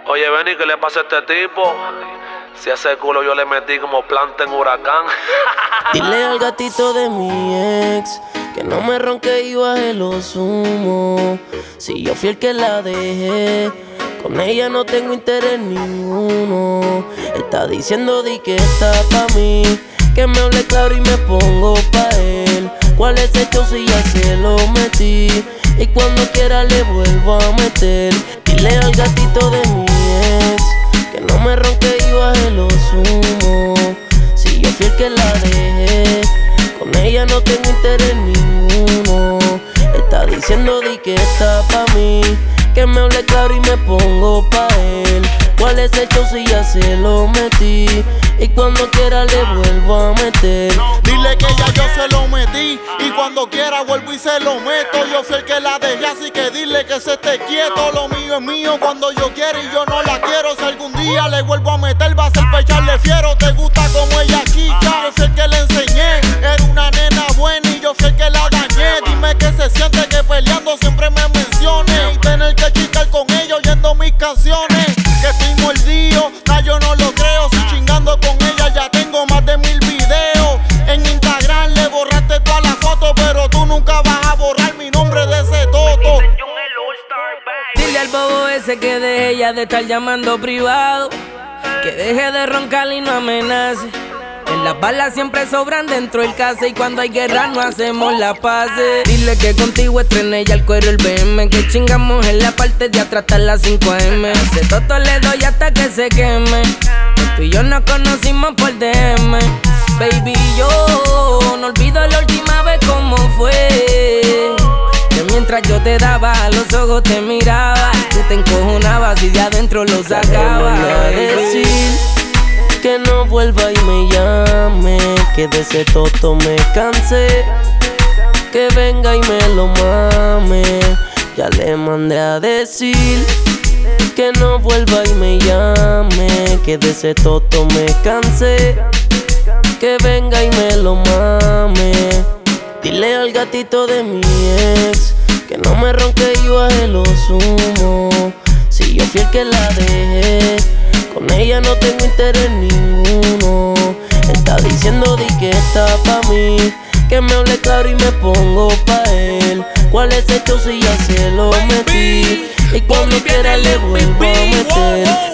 Oye, Benny, ¿qué le pasa a este tipo? Si a ese culo yo le metí como planta en huracán. Dile al gatito de mi ex que no me ronque y baje los humos. Si yo fui el que la dejé, con ella no tengo interés ninguno. Está diciendo di que está pa' mí, que me hable claro y me pongo pa' él. ¿Cuál es el show si ya se lo metí? Y cuando quiera le vuelvo a meter. Dile al gatito de mi ex que no me ronque y baje los humos. Si yo fui el que la dejé, con ella no tengo interés ninguno. Está diciendo di que está pa' mí, que me hable claro y me pongo pa' él. ¿Cuál es el show si ya se lo metí? Y cuando quiera le vuelvo a meter. Dile que ya yo se lo metí y cuando quiera vuelvo y se lo meto. Yo fui el que la dejé, así que dile que se esté quieto. Lo mío es mío cuando yo quiero y yo no la quiero. Si algún día le vuelvo a meter va a ser pa' echarle fiero. Te gusta como ella chica, yo fui el que le enseñé. Era una nena buena y yo fui el que la dañé. Dime que se siente que peleando siempre me mencione y tener que chicar con ella oyendo mis canciones. Que estoy mordido, yo no lo creo. Si chingando con ella ya tengo más de 1000 videos. En Instagram le borraste todas las fotos, pero tú nunca vas a borrar mi nombre de ese toto. Dile al bobo ese que deje ya de estar llamando privado, que deje de roncar y no amenace. En las balas siempre sobran dentro del casa y cuando hay guerra no hacemos la paz. Dile que contigo estrené ya el cuero el BM, que chingamos en la parte de atrás hasta las 5 AM. Ese toto le doy hasta que se queme. Tú y yo nos conocimos por DM. Baby, yo no olvido la última vez cómo fue, que mientras yo te daba a los ojos te miraba, tú te encojonabas y de adentro lo sacabas. Decir que no vuelva y me llame, que de ese toto me cansé, que venga y me lo mame. Ya le mandé a decir que no vuelva y me llame, que de ese toto me cansé, que venga y me lo mame. Dile al gatito de mi ex que no me ronque y baje los humos. Si yo fui el que la dejé, con ella no tengo interés ninguno. Está diciendo di que está pa' mí, que me hable claro y me pongo pa' él. ¿Cuál es el show si ya se lo metí? Y cuando quiera le vuelvo a meter.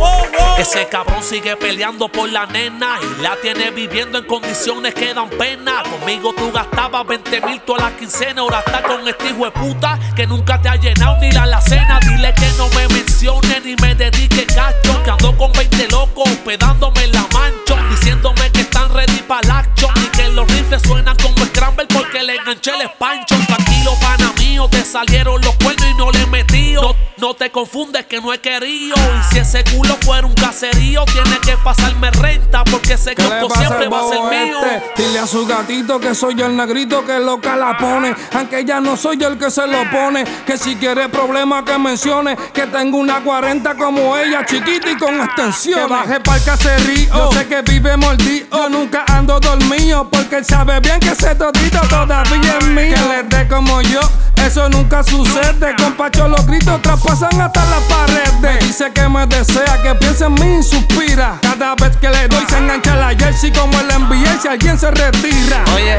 Ese cabrón sigue peleando por la nena y la tiene viviendo en condiciones que dan pena. Conmigo tú gastabas 20,000 toda la quincena. Ahora está con este hijo de puta que nunca te ha llenado ni la alacena. Dile que no me mencione ni me dedique cacho, que ando con 20 locos hospedándome en la mancho, diciéndome que están ready para el action y que los rifles suenan como scramble porque le enganché el espancho. Tranquilo, pana mío, te salieron los cuernos y no le metí. No te confundes que no he querido. Y si ese culo fuera un caserío, tiene que pasarme renta porque ese costo siempre va a ser mío. Dile a su gatito que soy el negrito que loca la pone, aunque ya no soy el que se lo pone. Que si quiere problemas que mencione, que tengo una 40 como ella, chiquita y con extensión. Que baje pa'l caserío, yo sé que vive mordido. Yo nunca ando dormido porque él sabe bien que ese todito todavía es mío. Que le dé como yo, eso nunca sucede. Con Pacho los gritos traspasan hasta las paredes. Me dice que me desea, que piensa en mí y suspira. Cada vez que le doy se engancha la jersey como el NBA si alguien se retira. Oye,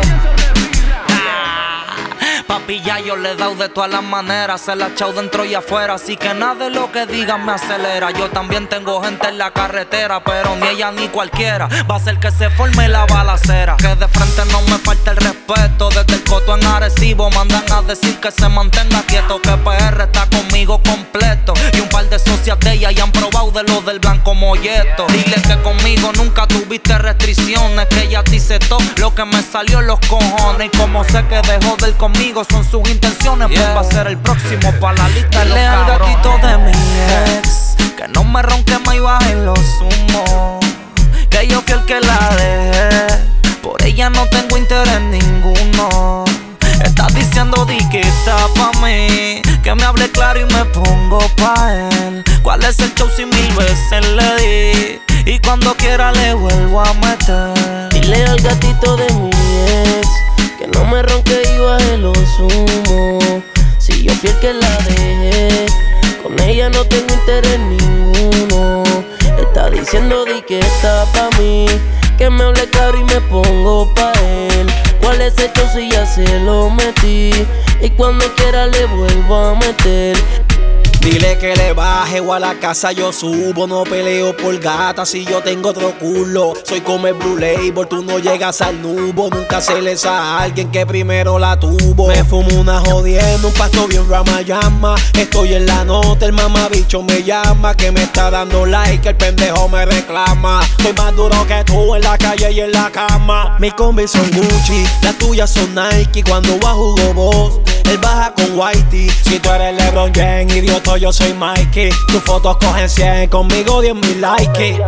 papi, ya yo le he dado de todas las maneras. Se la he echado dentro y afuera, así que nada de lo que digan me acelera. Yo también tengo gente en la carretera, pero ni ella ni cualquiera va a hacer que se forme la balacera. Que de frente no me falta el respeto. Desde el Coto en Arecibo mandan a decir que se mantenga quieto, que PR está conmigo completo. Y un par de socias de ella ya han probado de lo del blanco molleto. Dile que conmigo nunca tuviste restricciones, que ella dice todo lo que me salió en los cojones. Y como sé que dejó de ir conmigo son sus intenciones, pues va a ser el próximo pa' la lista de los cabrones. Al gatito de mi ex que no me ronque más y baje los humos, que yo fui el que la dejé, por ella no tengo interés ninguno. Está diciendo di que está pa' mí, que me hable claro y me pongo pa' él. ¿Cuál es el show si 1000 veces le di? Y cuando quiera le vuelvo a meter. Dile al gatito de mi ex que no me ronque y baje los humos. Si yo fui el que la dejé, con ella no tengo interés ninguno. humo. Está diciendo di que está pa' mí, que me hable claro y me pongo pa' él. ¿Cuál es hecho si ya se lo metí? Y cuando quiera le vuelvo a meter. Dile que le baje o a la casa yo subo. No peleo por gata si yo tengo otro culo. Soy como el Blue Label, tú no llegas al nubo. Nunca se les a alguien que primero la tuvo. Me fumo una jodiendo, un pasto bien Ramayama. Estoy en la nota, el mamabicho me llama. Que me está dando like, el pendejo me reclama. Soy más duro que tú en la calle y en la cama. Mis combis son Gucci, las tuyas son Nike. Cuando va Hugo Boss, él baja con Whitey. Si tú eres LeBron James, idiota, yo soy Mikey. Tus fotos cogen 100, conmigo 10,000 likes.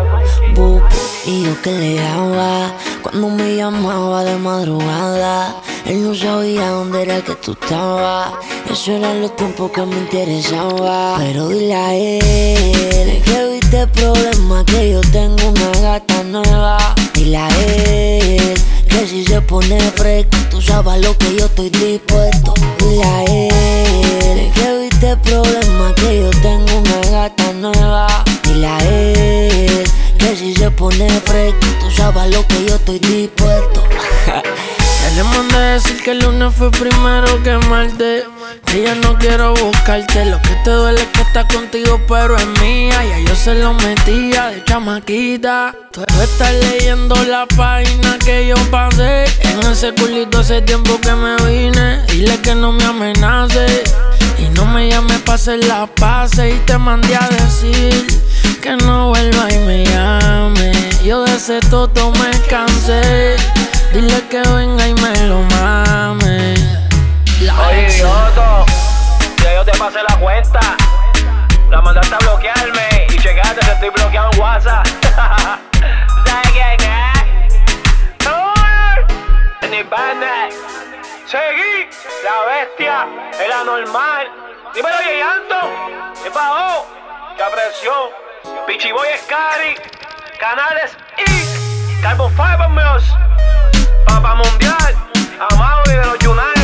Y yo que le daba cuando me llamaba de madrugada. Él no sabía dónde era que tú estabas. Eso eran los tiempos que me interesaba. Pero dile a él que viste el problema, que yo tengo una gata nueva. Dile a él que si se pone fresco, tú sabes lo que yo estoy dispuesto. Dile a él que viste el problema, que yo tengo una gata nueva. Dile a él que si se pone fresco, tú sabes lo que yo estoy dispuesto. Ya le mandé a decir que el lunes fue primero que martes. Que ya no quiero buscarte. Lo que te duele es que está contigo pero es mía. Ya yo se lo metía de chamaquita. Tú estás leyendo la página que yo pasé. En ese culito hace tiempo que me vine. Dile que no me amenace y no me llame pa' hacer la pase. Y te mandé a decir que no vuelva y me llame. Yo de ese toto me cansé. Dile que venga y me lo mame. Oye, idioto, ya yo te pasé la cuenta. La mandaste a bloquearme y checaste que estoy bloqueado en WhatsApp. ¿Sabes quién es? Ni Bennett. Seguí, la bestia, el anormal. Dímelo, Yeyanto. ¿Qué pasó? ¿Qué presión? Pichiboy Scary, Canales y Carbon Fiber Mills. Papa Mundial, Amado y de los United.